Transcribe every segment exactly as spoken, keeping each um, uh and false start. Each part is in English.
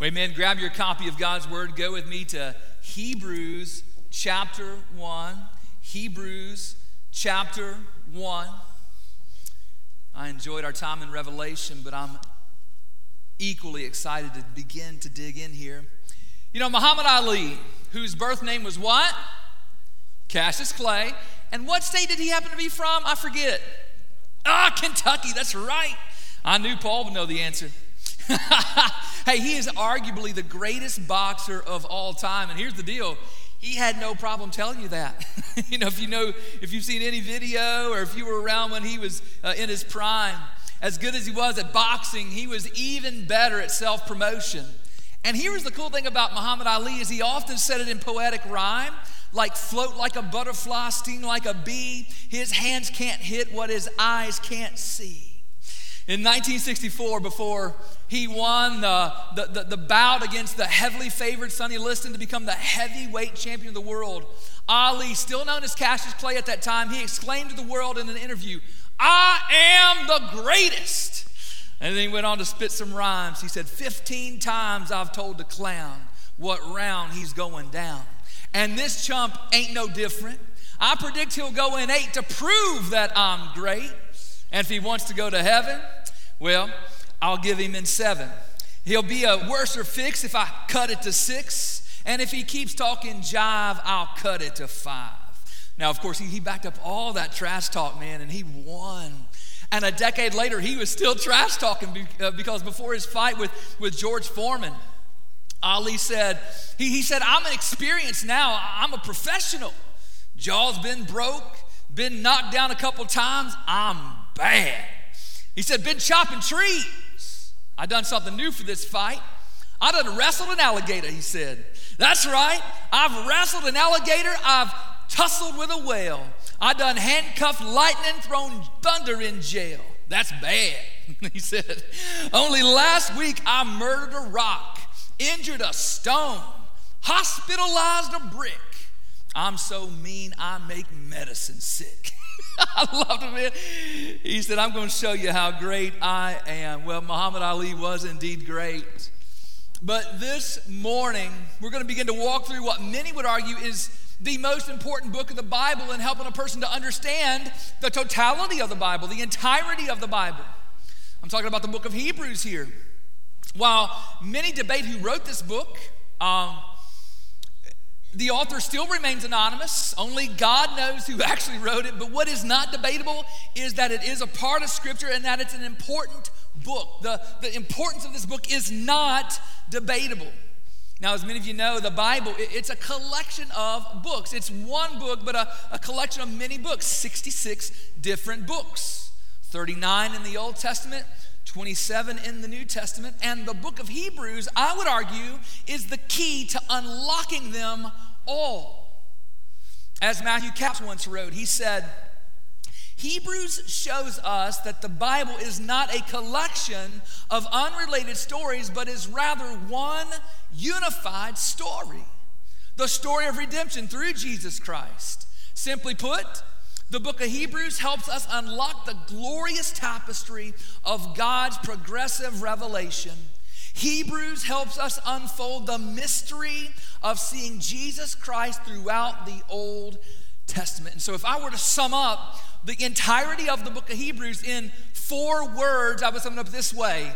Amen. Grab your copy of God's Word. Go with me to Hebrews chapter one. Hebrews chapter one. I enjoyed our time in Revelation, but I'm equally excited to begin to dig in here. You know, Muhammad Ali, whose birth name was what? Cassius Clay. And what state did he happen to be from? I forget. Ah, Kentucky, that's right. I knew Paul would know the answer. Hey, he is arguably the greatest boxer of all time. And here's the deal. He had no problem telling you that. You know, if you know, if you've seen any video or if you were around when he was uh, in his prime, as good as he was at boxing, he was even better at self-promotion. And here's the cool thing about Muhammad Ali is he often said it in poetic rhyme, like float like a butterfly, sting like a bee. His hands can't hit what his eyes can't see. In nineteen sixty-four, before he won the, the, the, the bout against the heavily favored Sonny Liston to become the heavyweight champion of the world, Ali, still known as Cassius Clay at that time, he exclaimed to the world in an interview, "I am the greatest." And then he went on to spit some rhymes. He said, fifteen times I've told the clown what round he's going down. And this chump ain't no different. I predict he'll go in eight to prove that I'm great. And if he wants to go to heaven, well, I'll give him in seven. He'll be a worser fix if I cut it to six. And if he keeps talking jive, I'll cut it to five. Now, of course, he, he backed up all that trash talk, man, and he won. And a decade later, he was still trash talking because before his fight with, with George Foreman, Ali said, he, he said, I'm an experienced now. I'm a professional. Jaw's been broke, been knocked down a couple times. I'm bad. He said, been chopping trees. I done something new for this fight. I done wrestled an alligator, he said. That's right. I've wrestled an alligator. I've tussled with a whale. I done handcuffed lightning, thrown thunder in jail. That's bad. He said, only last week I murdered a rock, injured a stone, hospitalized a brick. I'm so mean I make medicine sick. I loved him, man. He said, I'm going to show you how great I am. Well, Muhammad Ali was indeed great. But this morning, we're going to begin to walk through what many would argue is the most important book of the Bible in helping a person to understand the totality of the Bible, the entirety of the Bible. I'm talking about the book of Hebrews here. While many debate who wrote this book, um, the author still remains anonymous. Only God knows who actually wrote it. But what is not debatable is that it is a part of Scripture and that it's an important book. The, the importance of this book is not debatable. Now, as many of you know, the Bible, it, it's a collection of books. It's one book, but a, a collection of many books, sixty-six different books. thirty-nine in the Old Testament, twenty-seven in the New Testament. And the book of Hebrews, I would argue, is the key to unlocking them all. As Matthew Capps once wrote, he said, Hebrews shows us that the Bible is not a collection of unrelated stories, but is rather one unified story. The story of redemption through Jesus Christ. Simply put, the book of Hebrews helps us unlock the glorious tapestry of God's progressive revelation. Hebrews helps us unfold the mystery of seeing Jesus Christ throughout the Old Testament. And so if I were to sum up the entirety of the book of Hebrews in four words, I would sum it up this way.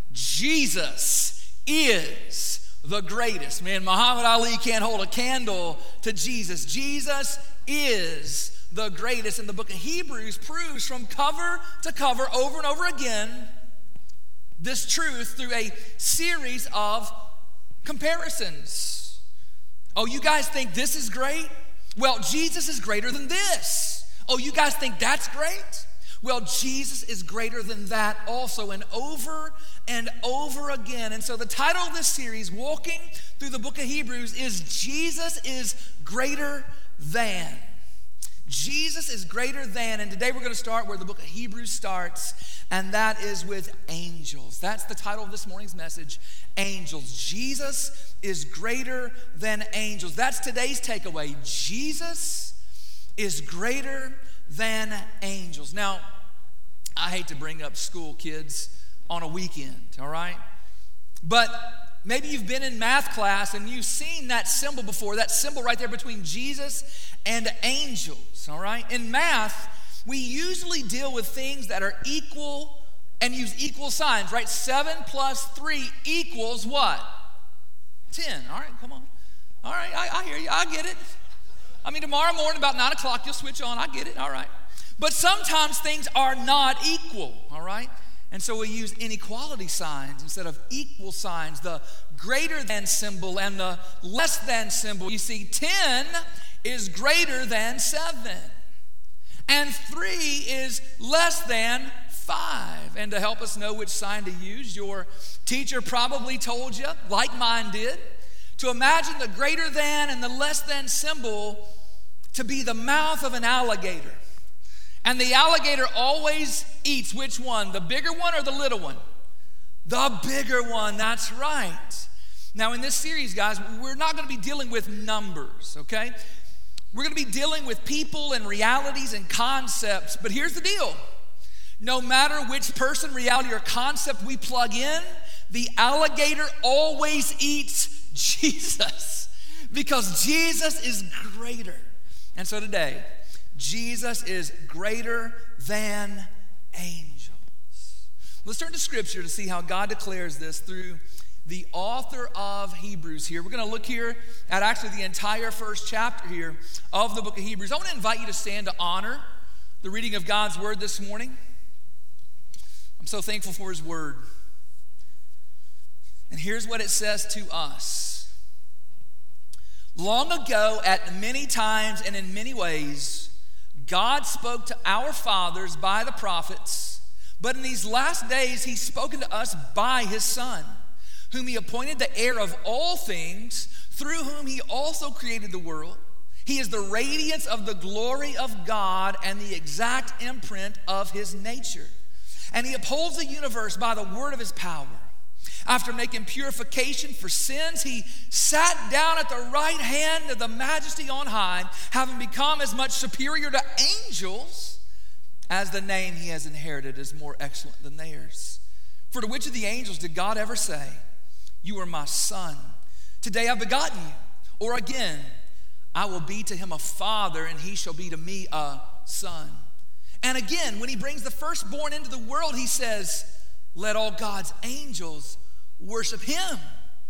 Jesus is the greatest. Man, Muhammad Ali can't hold a candle to Jesus. Jesus is the greatest. And the book of Hebrews proves from cover to cover over and over again this truth through a series of comparisons. Oh, you guys think this is great? Well, Jesus is greater than this. Oh, you guys think that's great? Well, Jesus is greater than that also, and over and over again. And so the title of this series, Walking Through the Book of Hebrews, is Jesus is Greater Than. Jesus is greater than, and today we're going to start where the book of Hebrews starts, and that is with angels. That's the title of this morning's message, Angels. Jesus is greater than angels. That's today's takeaway. Jesus is greater than angels. Now, I hate to bring up school kids on a weekend, all right? But maybe you've been in math class and you've seen that symbol before, that symbol right there between Jesus and angels, all right? In math, we usually deal with things that are equal and use equal signs, right? Seven plus three equals what? ten. All right, come on. All right, I, I hear you. I get it. I mean, tomorrow morning about nine o'clock, you'll switch on. I get it. All right. But sometimes things are not equal, all right? And so we use inequality signs instead of equal signs, the greater than symbol and the less than symbol. You see, ten is greater than seven, and three is less than five. And to help us know which sign to use, your teacher probably told you, like mine did, to imagine the greater than and the less than symbol to be the mouth of an alligator. And the alligator always eats which one? The bigger one or the little one? The bigger one, that's right. Now in this series, guys, we're not going to be dealing with numbers, okay? We're going to be dealing with people and realities and concepts, but here's the deal. No matter which person, reality, or concept we plug in, the alligator always eats Jesus because Jesus is greater. And so today, Jesus is greater than angels. Let's turn to Scripture to see how God declares this through the author of Hebrews here. We're going to look here at actually the entire first chapter here of the book of Hebrews. I want to invite you to stand to honor the reading of God's word this morning. I'm so thankful for his word. And here's what it says to us. Long ago, at many times and in many ways, God spoke to our fathers by the prophets, but in these last days, he's spoken to us by his Son, whom he appointed the heir of all things, through whom he also created the world. He is the radiance of the glory of God and the exact imprint of his nature. And he upholds the universe by the word of his power. After making purification for sins, he sat down at the right hand of the majesty on high, having become as much superior to angels as the name he has inherited is more excellent than theirs. For to which of the angels did God ever say, "You are my son, today I've begotten you"? Or again, "I will be to him a father, and he shall be to me a son"? And again, when he brings the firstborn into the world, he says, "Let all God's angels worship him."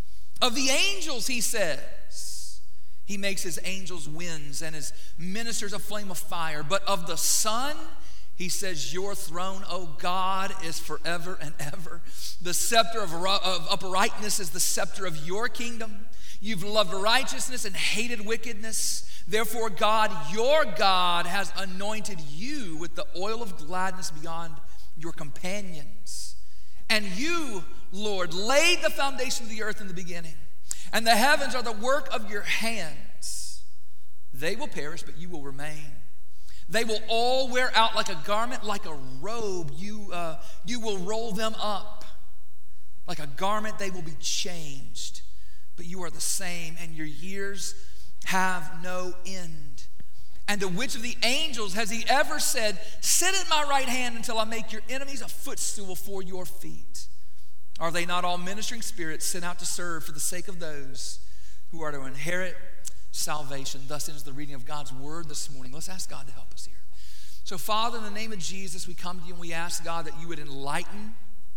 Of the angels, he says, he makes his angels winds and his ministers a flame of fire. But of the Son, he says, "Your throne, O God, is forever and ever. The scepter of, of uprightness is the scepter of your kingdom. You've loved righteousness and hated wickedness. Therefore, God, your God, has anointed you with the oil of gladness beyond your companions. And you, Lord, laid the foundation of the earth in the beginning, and the heavens are the work of your hands. They will perish, but you will remain. They will all wear out like a garment, like a robe. You, uh, you will roll them up. Like a garment, they will be changed. But you are the same, and your years have no end. And to which of the angels has he ever said, "Sit at my right hand until I make your enemies a footstool for your feet"? Are they not all ministering spirits sent out to serve for the sake of those who are to inherit salvation? Thus ends the reading of God's word this morning. Let's ask God to help us here. So, Father, in the name of Jesus, we come to you and we ask, God, that you would enlighten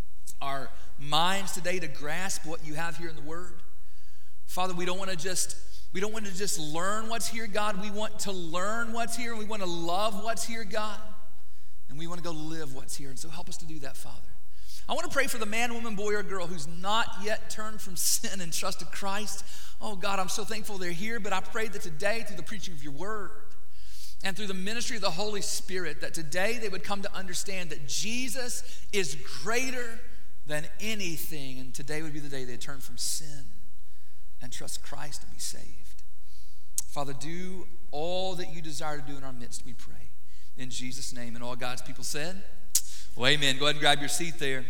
our minds today to grasp what you have here in the word. Father, we don't want to just we don't want to just learn what's here, God. We want to learn what's here, and we want to love what's here, God. And we want to go live what's here. And so help us to do that, Father. I want to pray for the man, woman, boy, or girl who's not yet turned from sin and trusted Christ. Oh, God, I'm so thankful they're here, but I pray that today, through the preaching of your word and through the ministry of the Holy Spirit, that today they would come to understand that Jesus is greater than anything, and today would be the day they turn from sin and trust Christ to be saved. Father, do all that you desire to do in our midst, we pray. In Jesus' name, and all God's people said, well, amen. Go ahead and grab your seat there.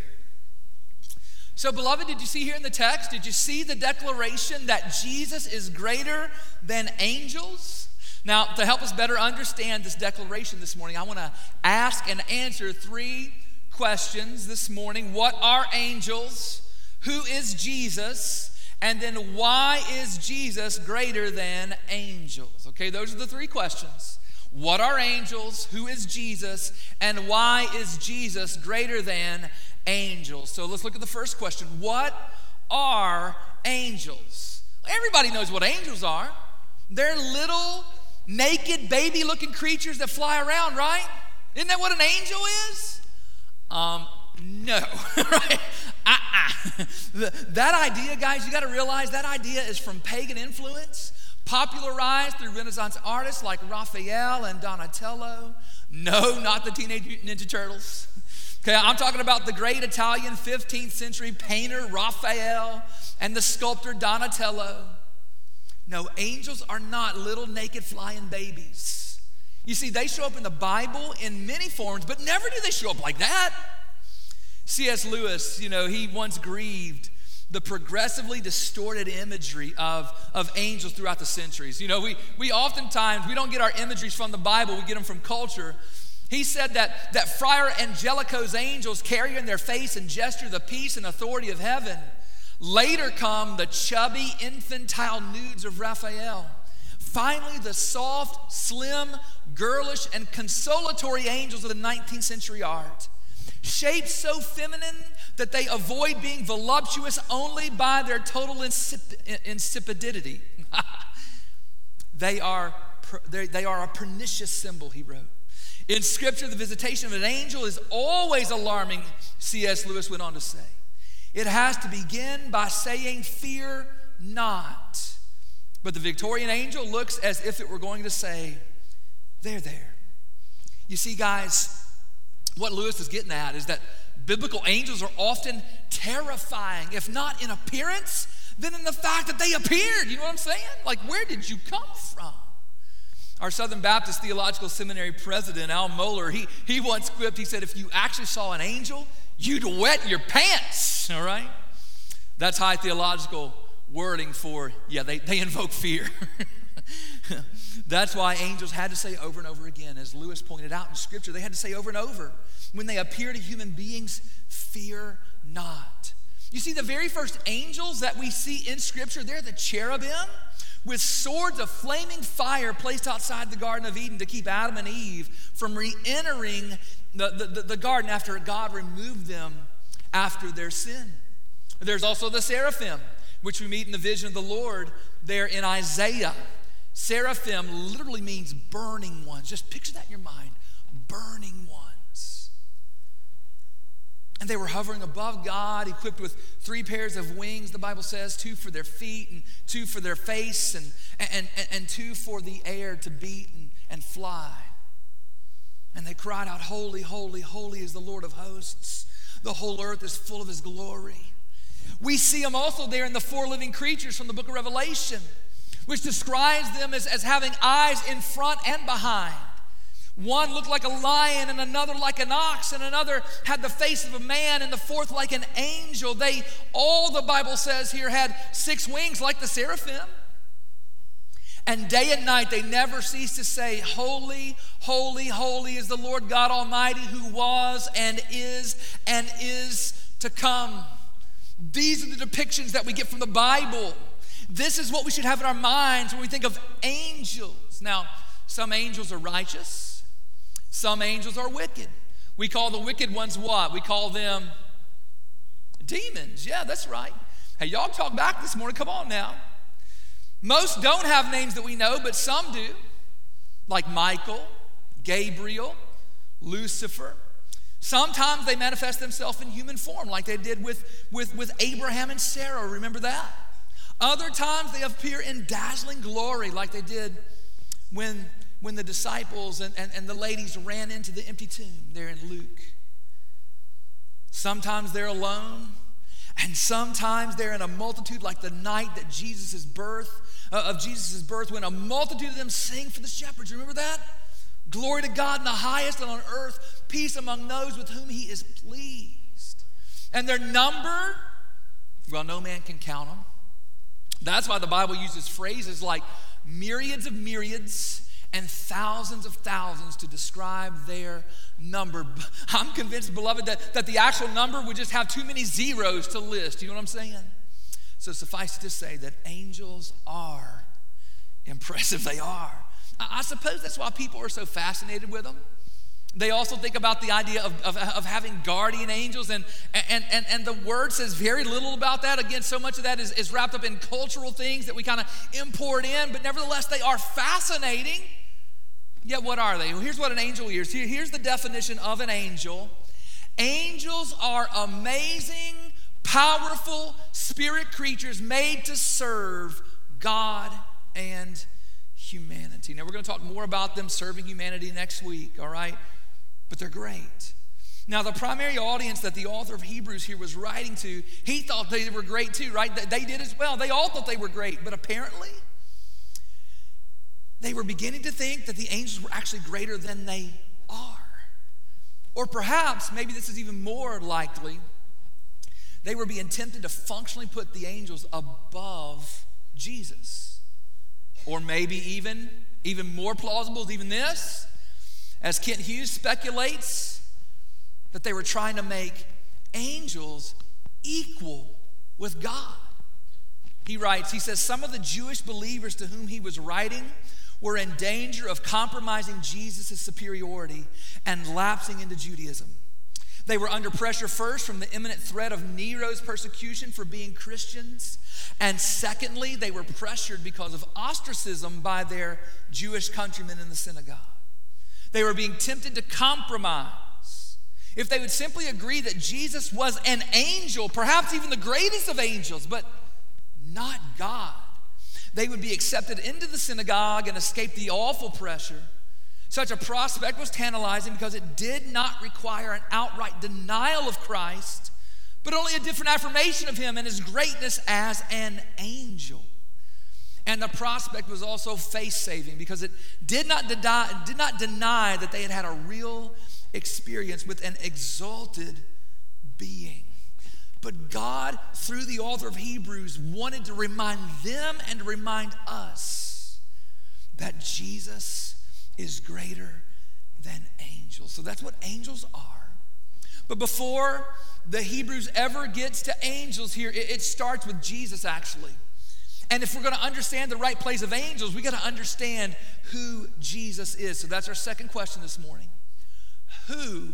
So, beloved, did you see here in the text, did you see the declaration that Jesus is greater than angels? Now, to help us better understand this declaration this morning, I want to ask and answer three questions this morning. What are angels? Who is Jesus? And then why is Jesus greater than angels? Okay, those are the three questions. What are angels? Who is Jesus? And why is Jesus greater than angels? So let's look at the first question. What are angels? Everybody knows what angels are. They're little, naked, baby-looking creatures that fly around, right? Isn't that what an angel is? Um, no, right? Uh-uh. That idea, guys, you got to realize that idea is from pagan influence, popularized through Renaissance artists like Raphael and Donatello. No, not the Teenage Mutant Ninja Turtles. Okay, I'm talking about the great Italian fifteenth century painter Raphael and the sculptor Donatello. No, angels are not little naked flying babies. You see, they show up in the Bible in many forms, but never do they show up like that. C S Lewis, you know, he once grieved the progressively distorted imagery of, of angels throughout the centuries. You know, we, we oftentimes, we don't get our imageries from the Bible, we get them from culture. He said that, that Friar Angelico's angels carry in their face and gesture the peace and authority of heaven. Later come the chubby, infantile nudes of Raphael. Finally, the soft, slim, girlish, and consolatory angels of the nineteenth century art. Shaped so feminine that they avoid being voluptuous only by their total insip- insipidity. they, are, they are a pernicious symbol, he wrote. In Scripture, the visitation of an angel is always alarming, C S Lewis went on to say. It has to begin by saying, "Fear not." But the Victorian angel looks as if it were going to say, "There, there." You see, guys, what Lewis is getting at is that biblical angels are often terrifying, if not in appearance, then in the fact that they appeared. You know what I'm saying? Like, where did you come from? Our Southern Baptist Theological Seminary president, Al Mohler, he, he once quipped, he said, if you actually saw an angel, you'd wet your pants, all right? That's high theological wording for, yeah, they, they invoke fear. That's why angels had to say over and over again, as Lewis pointed out in Scripture, they had to say over and over, when they appear to human beings, fear not. You see, the very first angels that we see in Scripture, they're the cherubim with swords of flaming fire placed outside the Garden of Eden to keep Adam and Eve from re-entering the, the, the garden after God removed them after their sin. There's also the seraphim, which we meet in the vision of the Lord there in Isaiah. Seraphim literally means burning ones. Just picture that in your mind, burning ones. And they were hovering above God, equipped with three pairs of wings, the Bible says, two for their feet and two for their face and, and, and, and two for the air to beat and, and fly. And they cried out, "Holy, holy, holy is the Lord of hosts. The whole earth is full of his glory." We see them also there in the four living creatures from the book of Revelation, which describes them as, as having eyes in front and behind. One looked like a lion, and another like an ox, and another had the face of a man, and the fourth like an angel. They all, the Bible says here, had six wings like the seraphim. And day and night they never cease to say, "Holy, holy, holy is the Lord God Almighty, who was and is and is to come." These are the depictions that we get from the Bible. This is what we should have in our minds when we think of angels. Now, some angels are righteous. Some angels are wicked. We call the wicked ones what? We call them demons. Yeah, that's right. Hey, y'all talk back this morning. Come on now. Most don't have names that we know, but some do. Like Michael, Gabriel, Lucifer. Sometimes they manifest themselves in human form, like they did with, with, with Abraham and Sarah. Remember that? Other times they appear in dazzling glory, like they did when, when the disciples and, and, and the ladies ran into the empty tomb there in Luke. Sometimes they're alone, and sometimes they're in a multitude, like the night that Jesus' birth, uh, of Jesus' birth, when a multitude of them sing for the shepherds. Remember that? Glory to God in the highest, and on earth peace among those with whom he is pleased. And their number, well, no man can count them. That's why the Bible uses phrases like myriads of myriads and thousands of thousands to describe their number. I'm convinced, beloved, that, that the actual number would just have too many zeros to list. You know what I'm saying? So suffice to say that angels are impressive. They are. I suppose that's why people are so fascinated with them. They also think about the idea of, of, of having guardian angels, and, and, and, and the word says very little about that. Again, so much of that is, is wrapped up in cultural things that we kind of import in, but nevertheless, they are fascinating. Yet what are they? Well, here's what an angel is. Here, here's the definition of an angel. Angels are amazing, powerful spirit creatures made to serve God and humanity. Now, we're going to talk more about them serving humanity next week, all right? But they're great. Now, the primary audience that the author of Hebrews here was writing to, he thought they were great too, right? They did as well. They all thought they were great, but apparently they were beginning to think that the angels were actually greater than they are. Or perhaps, maybe this is even more likely, they were being tempted to functionally put the angels above Jesus. Or maybe even, even more plausible is even this, as Kent Hughes speculates, that they were trying to make angels equal with God. He writes, he says, some of the Jewish believers to whom he was writing were in danger of compromising Jesus' superiority and lapsing into Judaism. They were under pressure first from the imminent threat of Nero's persecution for being Christians. And secondly, they were pressured because of ostracism by their Jewish countrymen in the synagogue. They were being tempted to compromise. If they would simply agree that Jesus was an angel, perhaps even the greatest of angels, but not God, they would be accepted into the synagogue and escape the awful pressure. Such a prospect was tantalizing because it did not require an outright denial of Christ, but only a different affirmation of him and his greatness as an angel. And the prospect was also face-saving because it did not, deny, did not deny that they had had a real experience with an exalted being. But God, through the author of Hebrews, wanted to remind them and to remind us that Jesus is greater than angels. So that's what angels are. But before the Hebrews ever gets to angels here, it, it starts with Jesus, actually. And if we're going to understand the right place of angels, we got to understand who Jesus is. So that's our second question this morning. Who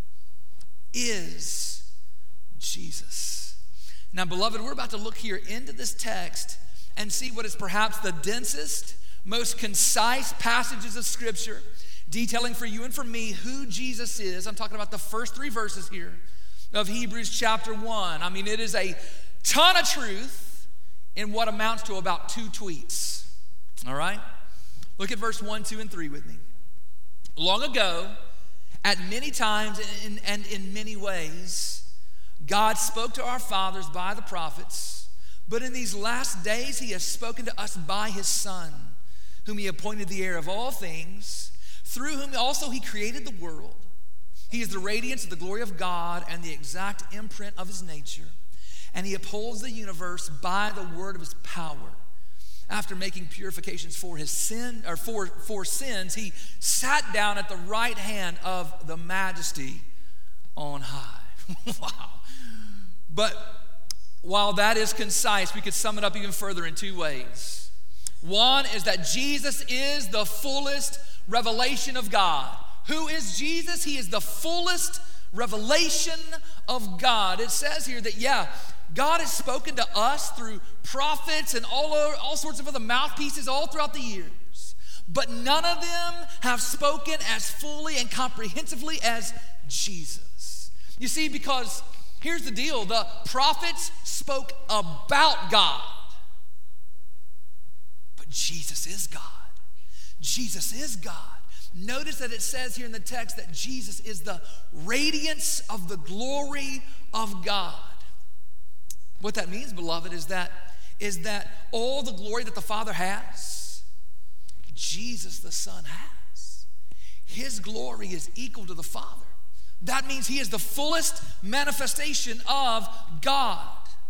is Jesus? Now, beloved, we're about to look here into this text and see what is perhaps the densest, most concise passages of Scripture detailing for you and for me who Jesus is. I'm talking about the first three verses here of Hebrews chapter one. I mean, it is a ton of truth in what amounts to about two tweets. All right? Look at verse one, two, and three with me. Long ago, at many times and, and in many ways, God spoke to our fathers by the prophets, but in these last days he has spoken to us by his Son, whom he appointed the heir of all things, through whom also he created the world. He is the radiance of the glory of God and the exact imprint of his nature. And he upholds the universe by the word of his power. After making purifications for his sin, or for, for sins, he sat down at the right hand of the majesty on high. Wow. But while that is concise, we could sum it up even further in two ways. One is that Jesus is the fullest revelation of God. Who is Jesus? He is the fullest revelation of God. It says here that, yeah, God has spoken to us through prophets and all, over, all sorts of other mouthpieces all throughout the years. But none of them have spoken as fully and comprehensively as Jesus. You see, because here's the deal. The prophets spoke about God. But Jesus is God. Jesus is God. Notice that it says here in the text that Jesus is the radiance of the glory of God. What that means, beloved, is that, is that all the glory that the Father has, Jesus the Son has. His glory is equal to the Father. That means he is the fullest manifestation of God.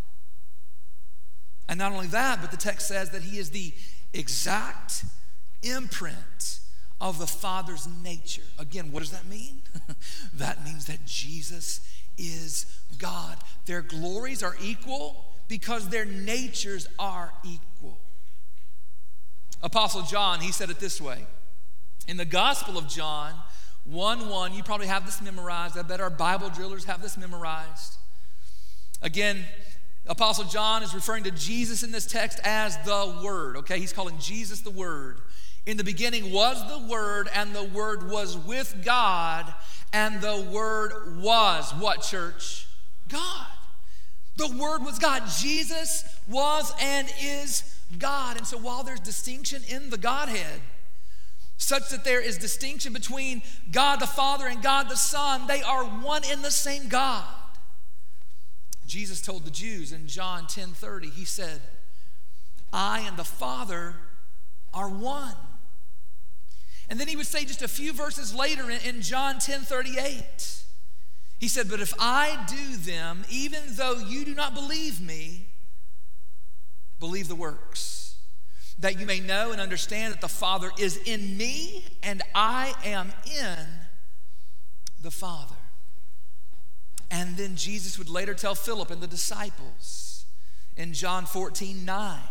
And not only that, but the text says that he is the exact imprint of the Father's nature. Again, what does that mean? That means that Jesus is God. Their glories are equal, because their natures are equal. Apostle John, he said it this way. In the Gospel of John, one one, you probably have this memorized. I bet our Bible drillers have this memorized. Again, Apostle John is referring to Jesus in this text as the Word, okay? He's calling Jesus the Word. In the beginning was the Word, and the Word was with God, and the Word was what, church? God. The Word was God. Jesus was and is God. And so while there's distinction in the Godhead, such that there is distinction between God the Father and God the Son, they are one in the same God. Jesus told the Jews in John ten thirty, he said, I and the Father are one. And then he would say just a few verses later in, in John ten thirty-eight, he said, but if I do them, even though you do not believe me, believe the works, that you may know and understand that the Father is in me and I am in the Father. And then Jesus would later tell Philip and the disciples in John fourteen nine,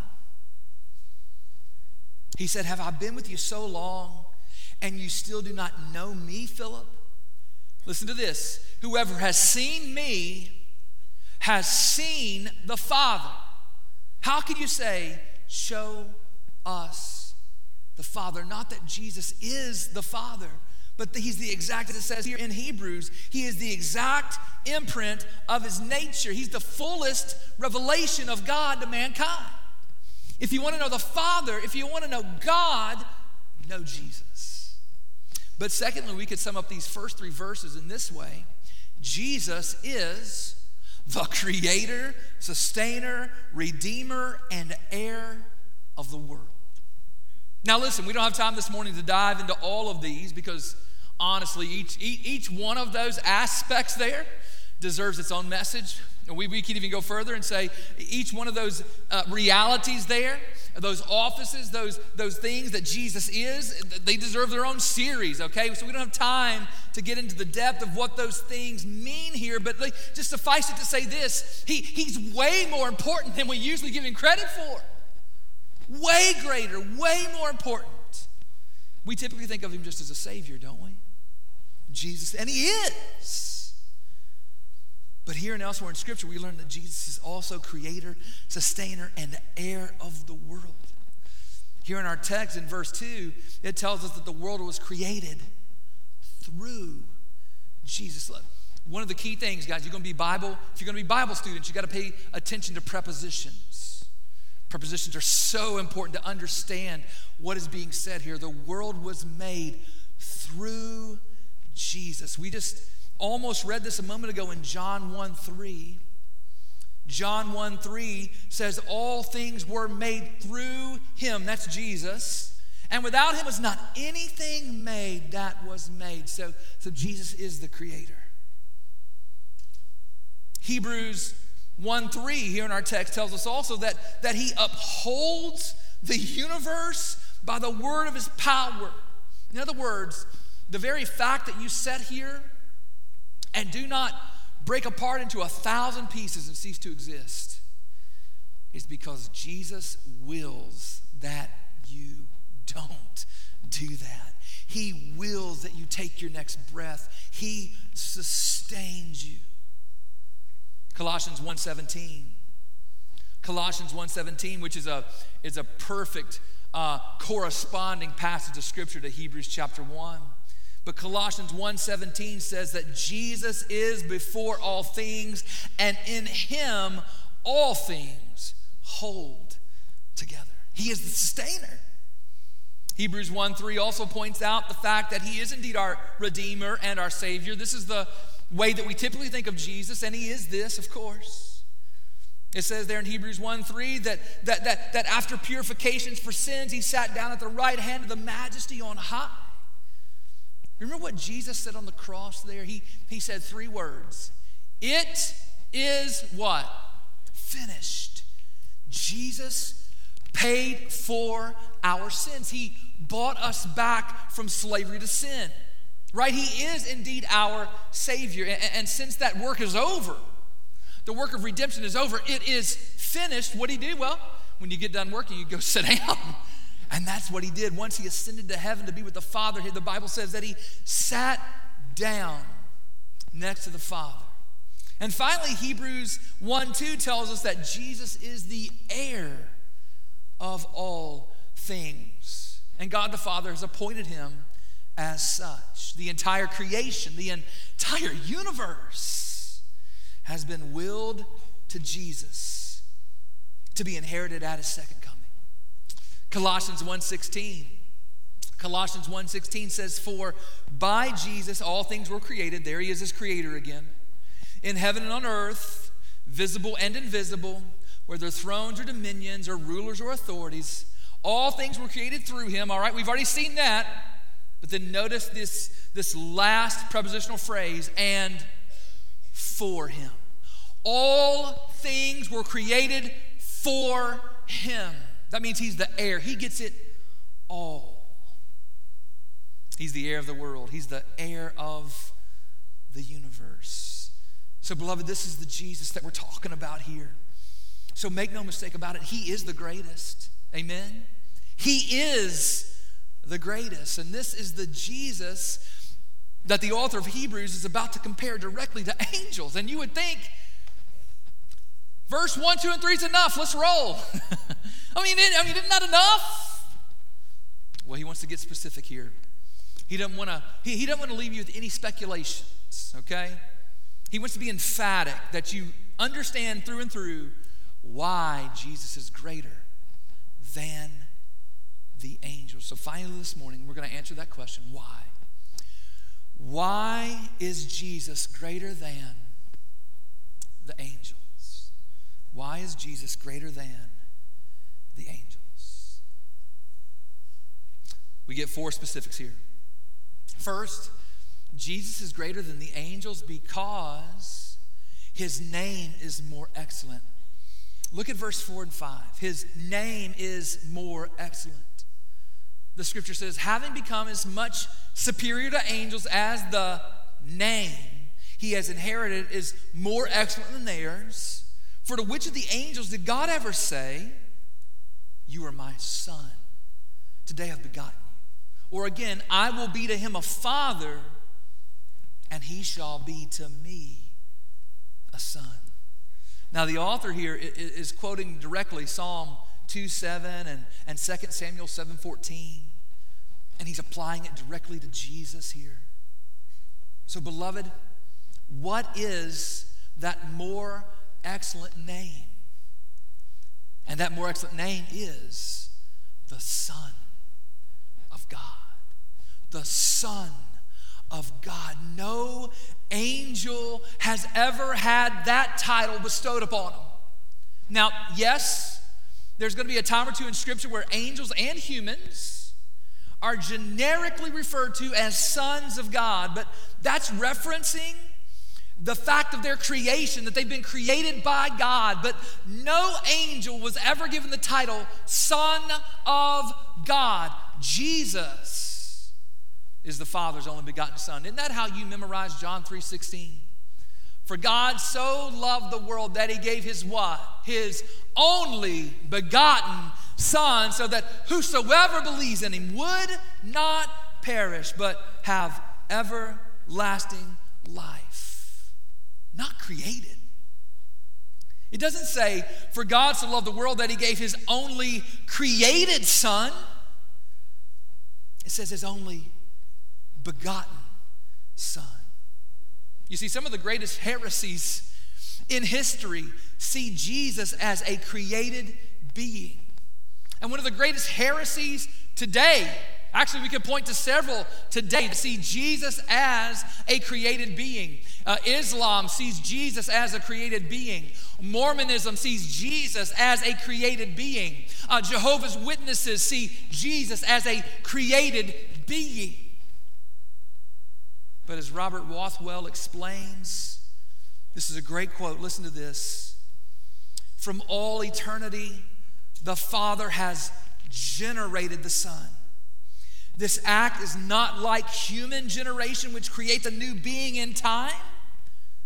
he said, have I been with you so long and you still do not know me, Philip? Listen to this. Whoever has seen me has seen the Father. How can you say, show us the Father? Not that Jesus is the Father, but he's the exact, as it says here in Hebrews, he is the exact imprint of his nature. He's the fullest revelation of God to mankind. If you want to know the Father, if you want to know God, know Jesus. But secondly, we could sum up these first three verses in this way. Jesus is the creator, sustainer, redeemer, and heir of the world. Now listen, we don't have time this morning to dive into all of these because honestly, each, each, each one of those aspects there deserves its own message. And we, we can even go further and say each one of those uh, realities there, those offices, those, those things that Jesus is, they deserve their own series, okay? So we don't have time to get into the depth of what those things mean here, but like, just suffice it to say this, he, he's way more important than we usually give him credit for. Way greater, way more important. We typically think of him just as a savior, don't we? Jesus, and he is. But here and elsewhere in Scripture, we learn that Jesus is also creator, sustainer, and heir of the world. Here in our text in verse two, it tells us that the world was created through Jesus. One of the key things, guys, you're going to be Bible, if you're going to be Bible students, you got to pay attention to prepositions. Prepositions are so important to understand what is being said here. The world was made through Jesus. We just almost read this a moment ago in John one three. John one three says all things were made through him. That's Jesus. And without him was not anything made that was made. So, so Jesus is the creator. Hebrews one three here in our text tells us also that, that he upholds the universe by the word of his power. In other words, the very fact that you sat here and do not break apart into a thousand pieces and cease to exist is because Jesus wills that you don't do that. He wills that you take your next breath. He sustains you. Colossians one seventeen. Colossians one seventeen, which is a, is a perfect uh, corresponding passage of Scripture to Hebrews chapter one. But Colossians one seventeen says that Jesus is before all things, and in him all things hold together. He is the sustainer. Hebrews one three also points out the fact that he is indeed our Redeemer and our Savior. This is the way that we typically think of Jesus, and he is this, of course. It says there in Hebrews one three that, that, that, that after purifications for sins, he sat down at the right hand of the Majesty on high. Remember what Jesus said on the cross there? He, he said three words. It is what? Finished. Jesus paid for our sins. He bought us back from slavery to sin. Right? He is indeed our Savior. And, and since that work is over, The work of redemption is over. It is finished. What did he do? Well, when you get done working, you go sit down. And that's what he did. Once he ascended to heaven to be with the Father, the Bible says that he sat down next to the Father. And finally, Hebrews one two tells us that Jesus is the heir of all things. And God the Father has appointed him as such. The entire creation, the entire universe has been willed to Jesus to be inherited at his second coming. Colossians one sixteen. Colossians one sixteen says, for by Jesus all things were created. There he is as creator again. In heaven and on earth, visible and invisible, whether thrones or dominions or rulers or authorities, all things were created through him. All right, we've already seen that. But then notice this, this last prepositional phrase, and for him. All things were created for him. That means he's the heir. He gets it all. He's the heir of the world. He's the heir of the universe. So, beloved, this is the Jesus that we're talking about here. So make no mistake about it. He is the greatest. Amen? He is the greatest. And this is the Jesus that the author of Hebrews is about to compare directly to angels. And you would think, verse one, two, and three is enough. Let's roll. I mean, I mean, isn't that enough? Well, he wants to get specific here. He doesn't want to, he, he doesn't want to leave you with any speculations, okay? He wants to be emphatic that you understand through and through why Jesus is greater than the angels. So finally this morning, we're going to answer that question, why? Why is Jesus greater than the angels? Why is Jesus greater than the angels? We get four specifics here. First, Jesus is greater than the angels because his name is more excellent. Look at verse four and five. His name is more excellent. The scripture says, having become as much superior to angels as the name he has inherited is more excellent than theirs. For to which of the angels did God ever say, you are my son, today I've begotten you? Or again, I will be to him a father, and he shall be to me a son. Now the author here is quoting directly Psalm two seven and, and Second Samuel seven fourteen. And he's applying it directly to Jesus here. So beloved, what is that more excellent name? And that more excellent name is the Son of God. The Son of God. No angel has ever had that title bestowed upon him. Now, yes, there's going to be a time or two in Scripture where angels and humans are generically referred to as sons of God, but that's referencing the fact of their creation, that they've been created by God. But no angel was ever given the title Son of God. Jesus is the Father's only begotten Son. Isn't that how you memorize John three sixteen? For God so loved the world that he gave his what? His only begotten Son, so that whosoever believes in him would not perish, but have everlasting life. Not created. It doesn't say, for God so loved the world that he gave his only created Son. It says his only begotten Son. You see, some of the greatest heresies in history see Jesus as a created being. And one of the greatest heresies today, actually we could point to several today, to see Jesus as a created being. Uh, Islam sees Jesus as a created being. Mormonism sees Jesus as a created being. Uh, Jehovah's Witnesses see Jesus as a created being. But as Robert Rothwell explains, this is a great quote. Listen to this. From all eternity, the Father has generated the Son. This act is not like human generation, which creates a new being in time.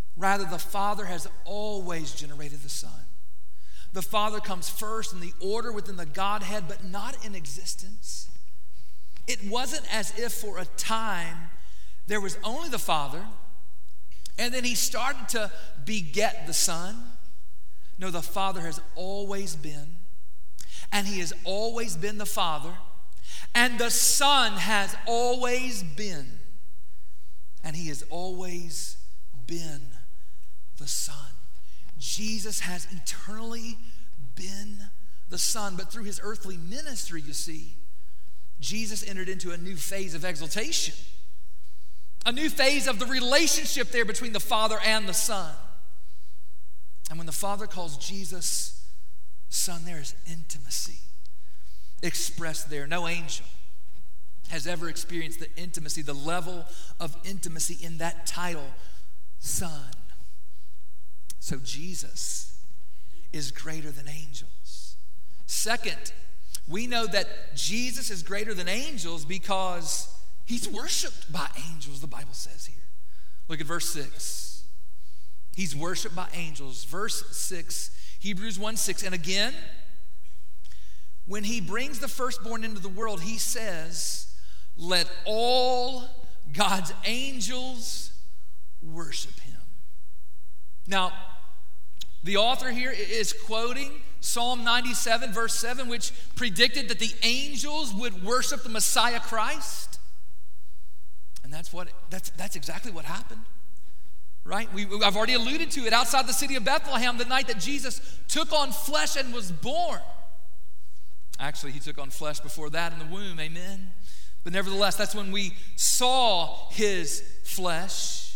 Rather, the Father has always generated the Son. The Father comes first in the order within the Godhead, but not in existence. It wasn't as if for a time there was only the Father, and then he started to beget the Son. No, the Father has always been, and he has always been the Father, and the Son has always been, and he has always been the Son. Jesus has eternally been the Son, but through his earthly ministry, you see, Jesus entered into a new phase of exaltation, a new phase of the relationship there between the Father and the Son. And when the Father calls Jesus Son, there is intimacy expressed there. No angel has ever experienced the intimacy, the level of intimacy in that title, Son. So Jesus is greater than angels. Second, we know that Jesus is greater than angels because he's worshiped by angels, the Bible says here. Look at verse six. He's worshiped by angels. Verse six, Hebrews one six. And again, when he brings the firstborn into the world, he says, let all God's angels worship him. Now, the author here is quoting Psalm ninety-seven, verse seven, which predicted that the angels would worship the Messiah Christ. And that's what that's that's exactly what happened. Right? We, I've already alluded to it. Outside the city of Bethlehem, the night that Jesus took on flesh and was born. Actually, he took on flesh before that in the womb, amen? But nevertheless, that's when we saw his flesh.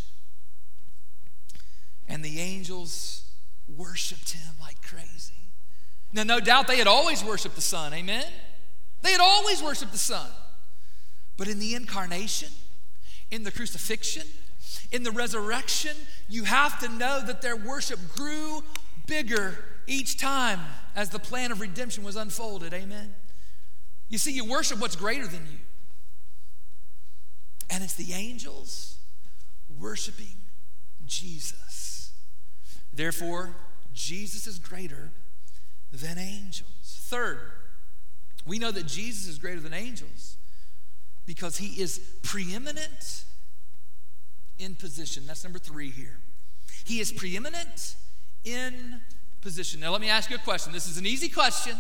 And the angels worshiped him like crazy. Now, no doubt they had always worshiped the Son, amen? They had always worshiped the Son. But in the incarnation, in the crucifixion, in the resurrection, you have to know that their worship grew bigger each time as the plan of redemption was unfolded, amen? You see, you worship what's greater than you. And it's the angels worshiping Jesus. Therefore, Jesus is greater than angels. Third, we know that Jesus is greater than angels because he is preeminent in position. That's number three here. He is preeminent in position. Now let me ask you a question. This is an easy question.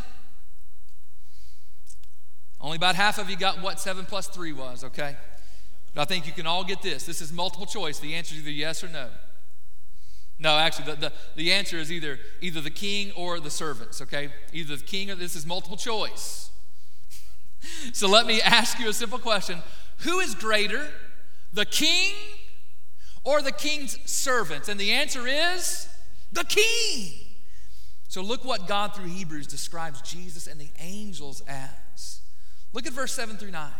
Only about half of you got what seven plus three was, okay? But I think you can all get this. This is multiple choice. The answer is either yes or no. No, actually, the, the, the answer is either, either the king or the servants, okay? Either the king or this is multiple choice. So let me ask you a simple question. Who is greater, the king or the king's servants? And the answer is the king. So look what God through Hebrews describes Jesus and the angels as. Look at verse seven through nine.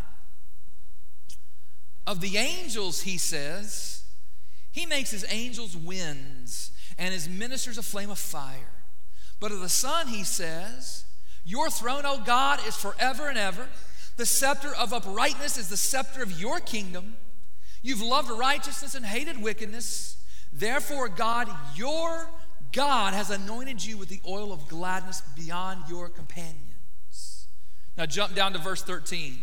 Of the angels, he says, he makes his angels winds and his ministers a flame of fire. But of the Son, he says, your throne, O God, is forever and ever. The scepter of uprightness is the scepter of your kingdom. You've loved righteousness and hated wickedness. Therefore, God, your God has anointed you with the oil of gladness beyond your companions. Now jump down to verse thirteen.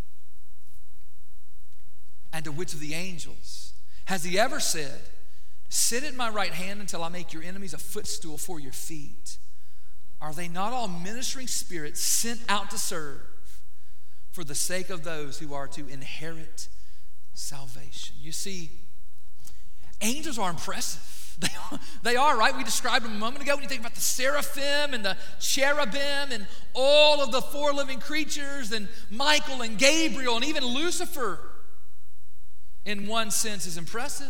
And to which of the angels has he ever said, sit at my right hand until I make your enemies a footstool for your feet? Are they not all ministering spirits sent out to serve for the sake of those who are to inherit salvation? You see, angels are impressive. They are, they are, right? We described them a moment ago when you think about the seraphim and the cherubim and all of the four living creatures and Michael and Gabriel and even Lucifer, in one sense, is impressive.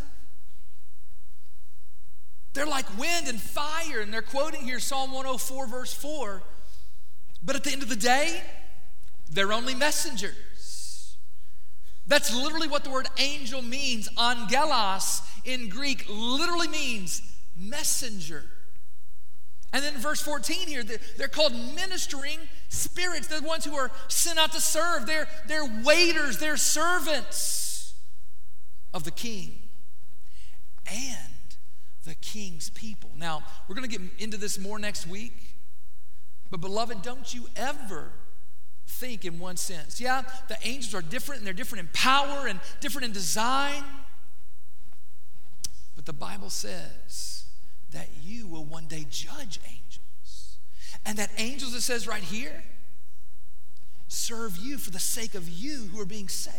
They're like wind and fire, and they're quoting here Psalm one oh four, verse four. But at the end of the day, they're only messengers. That's literally what the word angel means. Angelos in Greek literally means messenger. And then in verse fourteen here, they're called ministering spirits. They're the ones who are sent out to serve. They're, they're waiters, they're servants of the king. And the King's people. Now, we're going to get into this more next week. But beloved, don't you ever think in one sense. Yeah, the angels are different, and they're different in power and different in design. But the Bible says that you will one day judge angels. And that angels, it says right here, serve you for the sake of you who are being saved.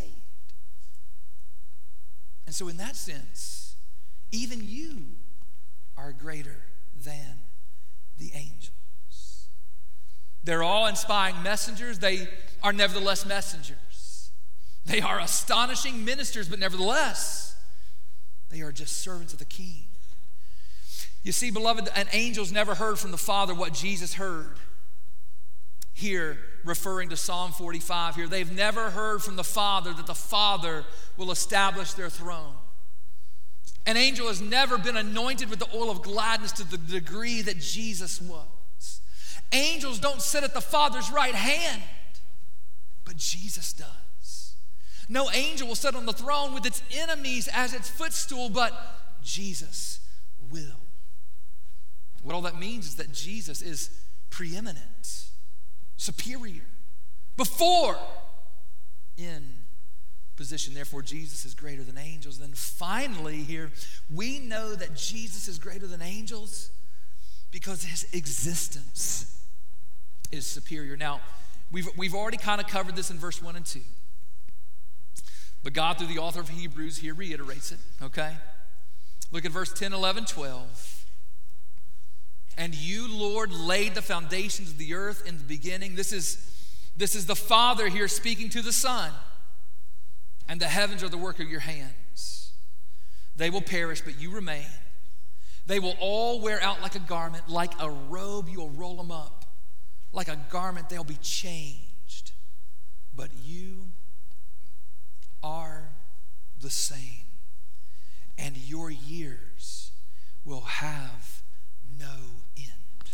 And so in that sense, even you are greater than the angels. They're awe-inspiring messengers. They are nevertheless messengers. They are astonishing ministers, but nevertheless, they are just servants of the King. You see, beloved, and angels never heard from the Father what Jesus heard. Here, referring to Psalm forty-five here, they've never heard from the Father that the Father will establish their throne. An angel has never been anointed with the oil of gladness to the degree that Jesus was. Angels don't sit at the Father's right hand, but Jesus does. No angel will sit on the throne with its enemies as its footstool, but Jesus will. What all that means is that Jesus is preeminent, superior, before, in position. Therefore, Jesus is greater than angels. Then finally here, we know that Jesus is greater than angels because his existence is superior. Now, we've, we've already kind of covered this in verse one and two. But God, through the author of Hebrews, here reiterates it, okay? Look at verse ten, eleven, twelve. And you, Lord, laid the foundations of the earth in the beginning. This is, this is the Father here speaking to the Son. And the heavens are the work of your hands. They will perish, but you remain. They will all wear out like a garment. Like a robe, you will roll them up. Like a garment, they'll be changed. But you are the same. And your years will have no end.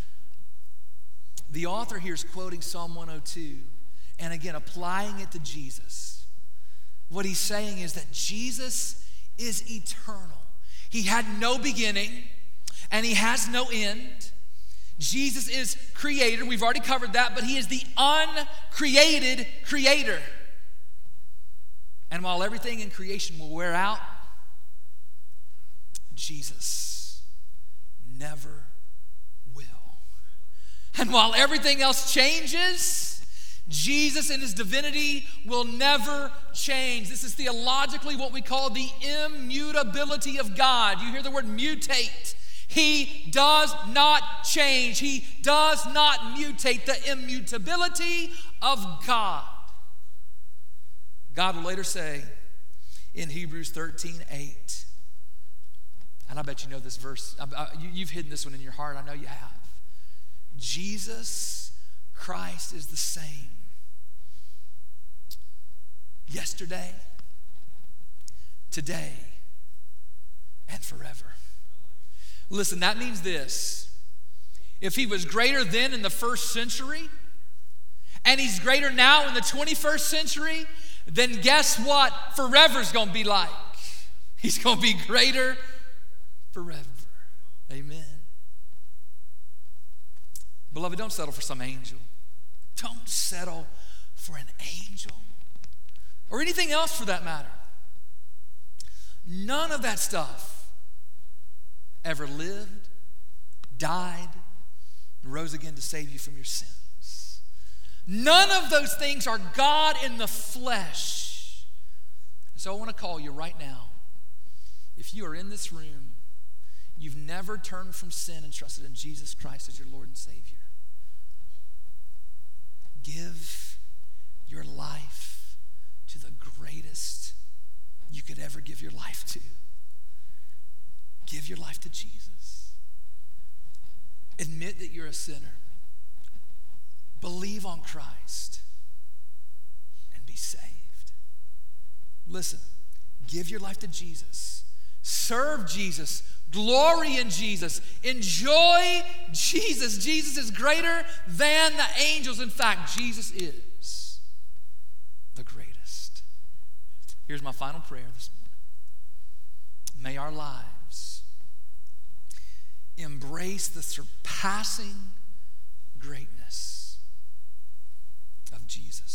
The author here is quoting Psalm one oh two, and again, applying it to Jesus. What he's saying is that Jesus is eternal. He had no beginning, and he has no end. Jesus is creator. We've already covered that, but he is the uncreated creator. And while everything in creation will wear out, Jesus never will. And while everything else changes, Jesus in his divinity will never change. This is theologically what we call the immutability of God. You hear the word mutate. He does not change. He does not mutate. The immutability of God. God will later say in Hebrews thirteen eight, and I bet you know this verse. I, I, you, you've hidden this one in your heart. I know you have. Jesus Christ is the same yesterday, today, and forever. Listen, that means this. If he was greater then in the first century, and he's greater now in the twenty-first century, then guess what forever's going to be like? He's going to be greater forever. Amen. Beloved, don't settle for some angel. Don't settle for an angel or anything else for that matter. None of that stuff ever lived, died, and rose again to save you from your sins. None of those things are God in the flesh. So I want to call you right now. If you are in this room, you've never turned from sin and trusted in Jesus Christ as your Lord and Savior. Give your life to the greatest you could ever give your life to. Give your life to Jesus. Admit that you're a sinner. Believe on Christ and be saved. Listen, give your life to Jesus. Serve Jesus. Glory in Jesus. Enjoy Jesus. Jesus is greater than the angels. In fact, Jesus is the greatest. Here's my final prayer this morning. May our lives embrace the surpassing greatness of Jesus.